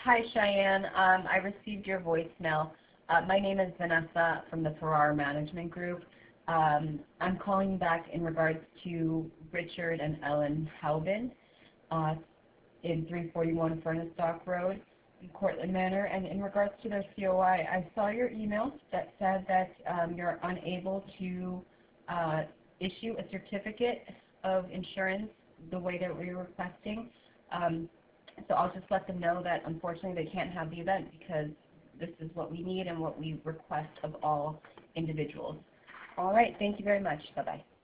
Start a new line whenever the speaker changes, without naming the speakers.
Hi, Cheyenne. I received your voicemail. My name is Vanessa from the Farrar Management Group. I'm calling back in regards to Richard and Ellen Halbin in 341 Furnace Dock Road in Cortland Manor. And in regards to their COI, I saw your email that said that you're unable to issue a certificate of insurance the way that we were requesting. So I'll just let them know that unfortunately they can't have the event because this is what we need and what we request of all individuals. All right, thank you very much. Bye-bye.